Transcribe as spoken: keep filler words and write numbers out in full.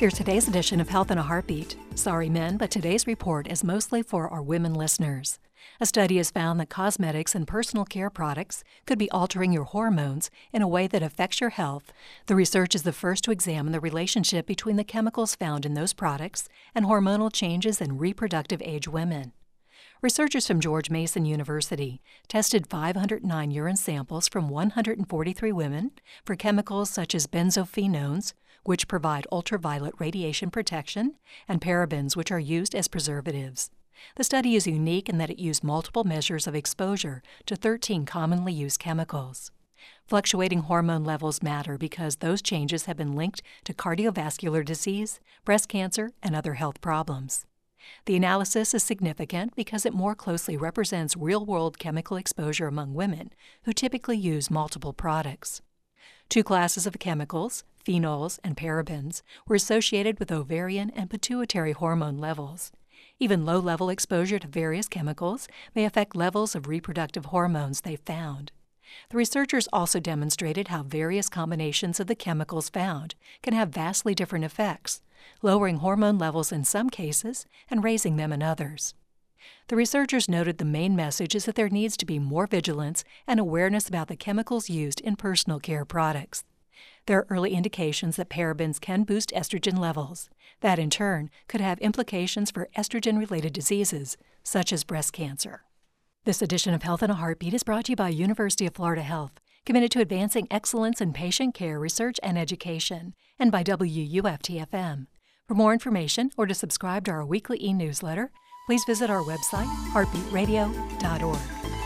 Here's today's edition of Health in a Heartbeat. Sorry, men, but today's report is mostly for our women listeners. A study has found that cosmetics and personal care products could be altering your hormones in a way that affects your health. The research is the first to examine the relationship between the chemicals found in those products and hormonal changes in reproductive age women. Researchers from George Mason University tested five hundred nine urine samples from one hundred forty-three women for chemicals such as benzophenones, which provide ultraviolet radiation protection, and parabens, which are used as preservatives. The study is unique in that it used multiple measures of exposure to thirteen commonly used chemicals. Fluctuating hormone levels matter because those changes have been linked to cardiovascular disease, breast cancer, and other health problems. The analysis is significant because it more closely represents real-world chemical exposure among women who typically use multiple products. Two classes of chemicals, phenols and parabens, were associated with ovarian and pituitary hormone levels. Even low-level exposure to various chemicals may affect levels of reproductive hormones they found. The researchers also demonstrated how various combinations of the chemicals found can have vastly different effects, lowering hormone levels in some cases and raising them in others. The researchers noted the main message is that there needs to be more vigilance and awareness about the chemicals used in personal care products. There are early indications that parabens can boost estrogen levels. That, in turn, could have implications for estrogen-related diseases, such as breast cancer. This edition of Health in a Heartbeat is brought to you by University of Florida Health, committed to advancing excellence in patient care, research, and education, and by W U F T F M. For more information or to subscribe to our weekly e-newsletter, please visit our website, heartbeat radio dot org.